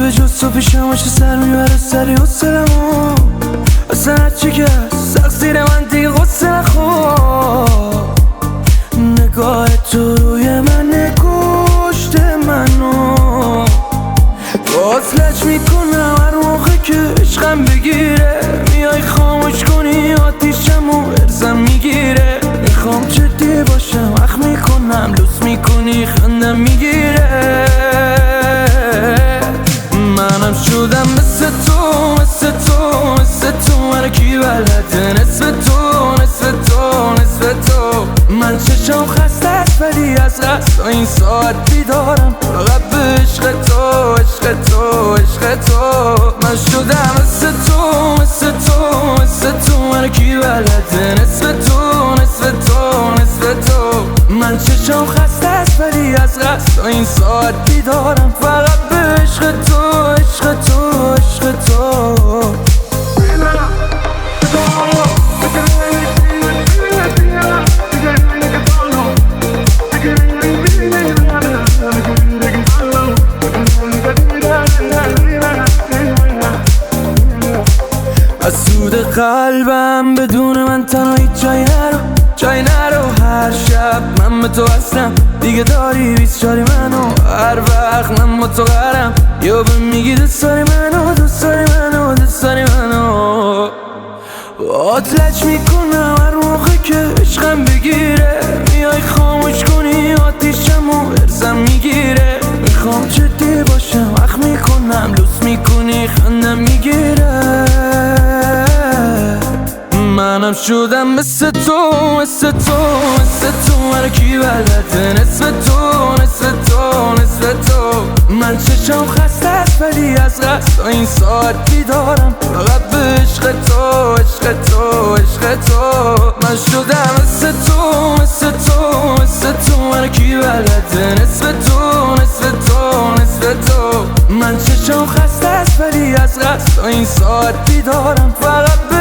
به جز تو پیشم باشه سر میبره سری حسلمو اصلا هرچی که سخت زیر من دیگه غصه نخور نگاه تو روی من نگشت منو باز میکنم هر موقع که عشقم بگیره میای خاموش کنی آتیشمو ارزم میگیره میخوام جدی باشم اخ میکنم لوس میکنی خندم میگیره منم شدم مثل تو مثل تو مثل تو هر کی بلده نصف تو نصف تو نصف تو من چشم خسته است ولی از قصد این ساعت بیدارم فقط به عشق تو عشق تو عشق تو من شدم مثل تو مثل تو مثل تو هر کی بلده نصف تو نصف تو نصف تو من چشم خسته است ولی از قصد این ساعت بیدارم فقط به عشق تو عشق تو عشق تو از سود قلبم بدون من تنهایی جای نرو هر شب من به تو هستم دیگه داری 24 منو هر وقت من با تو قرم یا به میگی دوست داری منو دوست داری منو دوست داری منو آتلج میکنم هر موقع که عشقم بگیره میای خاموش کنی آتیشمو ارزم میگیره میخوام جدی باشم اخ میکنم لوس میکنی خندم میگیره منم شدم مثل تو مثل تو مثل تو هر کی بلده نصف تو نصف تو نصف تو من چشم خسته است ولی از قصد این ساعت بیدارم فقط به عشق تو عشق تو عشق تو من شدم مثل تو مثل تو مثل تو هر کی بلده نصف تو نصف تو نصف تو من چشم خسته است ولی از قصد این ساعت بیدارم فقط